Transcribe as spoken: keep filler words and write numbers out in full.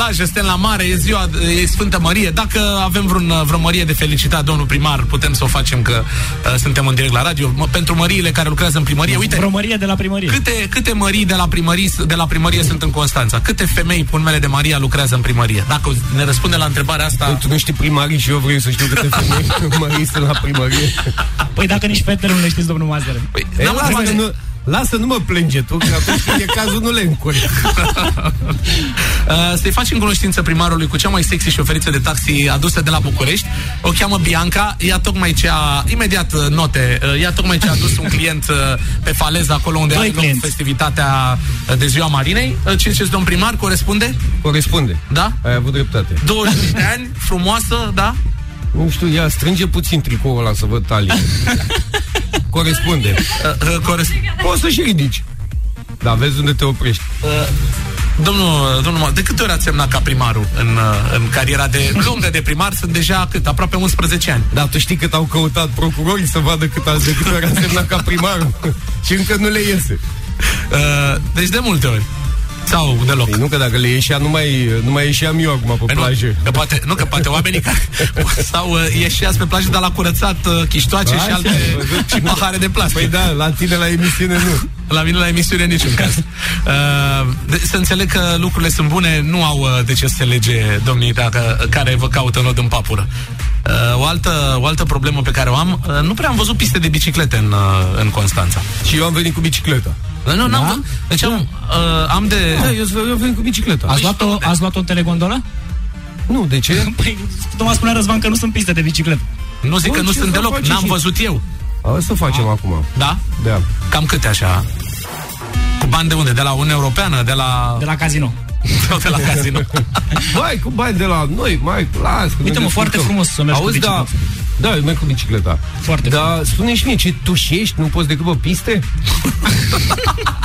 plaja, suntem la mare, e ziua, e Sfântă Mărie. Dacă avem vreun, vreo mărie de felicitat, domnul primar, putem să o facem, că uh, suntem în direct la radio. M- pentru măriile care lucrează în primărie, uite. Vreo mărie de la primărie. Câte, câte mării de la primărie, de la primărie sunt în Constanța? Câte femei cu numele de Maria lucrează în primărie? Dacă ne răspunde la întrebarea asta... Păi, tu nu știi primarii și eu vreau să știu câte femei mării sunt la primărie. Păi dacă nici fetele nu le știți, domnul Mazăre. Păi, Ei, n-am lasă, de... nu, lasă, nu mă plânge tu, că atunci când e cazul nu le încurc. uh, Să-i facem cunoștință primarului cu cea mai sexy șoferiță de taxi adusă de la București. O cheamă Bianca. Ea tocmai ce a... Imediat note. Ea tocmai ce a adus un client pe faleză, acolo unde are loc festivitatea de Ziua Marinei. Ce ziceți, domn primar? Corespunde? Corespunde. Da? Ai avut dreptate. douăzeci de ani, frumoasă, da? Nu știu, ia, strânge puțin tricoul ăla să văd talie. Corespunde. Uh, uh, corespunde. Poți să și ridici. Da, vezi unde te oprești. Uh, domnul, domnul, de câte ori ați semnat ca primarul în, uh, în cariera de lungă de primar? Sunt deja cât? Aproape unsprezece ani. Da, tu știi cât au căutat procurorii să vadă cât ați, de câte ori ați semnat ca primarul. Și încă nu le iese. Uh, deci de multe ori. Sau deloc. Ei, nu, că dacă le ieșea, nu mai, nu mai ieșeam eu acum pe păi plajă. Nu, că poate, nu, că poate oamenii care sau uh, ieșeați pe plajă, dar la curățat uh, chiștoace și alte și pahare de plastic. Păi da, la tine la emisiune nu. La mine la emisiune niciun caz. Uh, de, să înțeleg că lucrurile sunt bune, nu au uh, de ce să se lege domnii dacă, care vă caută nod în papură. Uh, o, altă, o altă problemă pe care o am, uh, nu prea am văzut piste de biciclete în, uh, în Constanța. Și eu am venit cu bicicleta. Nu, nu, da? n-am, deci am, uh, am de... Da, eu, eu venit cu bicicleta. Ați luat-o, ați luat-o în telegondolă? Nu, de ce? Păi, tocmai spunea Răzvan că nu sunt piste de bicicletă. Nu zic Bă, că nu sunt deloc, n-am și... văzut eu. O să facem A, acum. Da? Da. Cam câte așa? Cu bani de unde? De la Uniunea Europeană? De la... De la casino. Sau de la casino. Mai cu bani de la noi, mai las. Uite-mă, foarte frumos să mergi. Auzi, cu da, da, eu merg cu bicicleta. Foarte Dar frumos. spune și mie, ce tu și ești? Nu poți decât pe piste?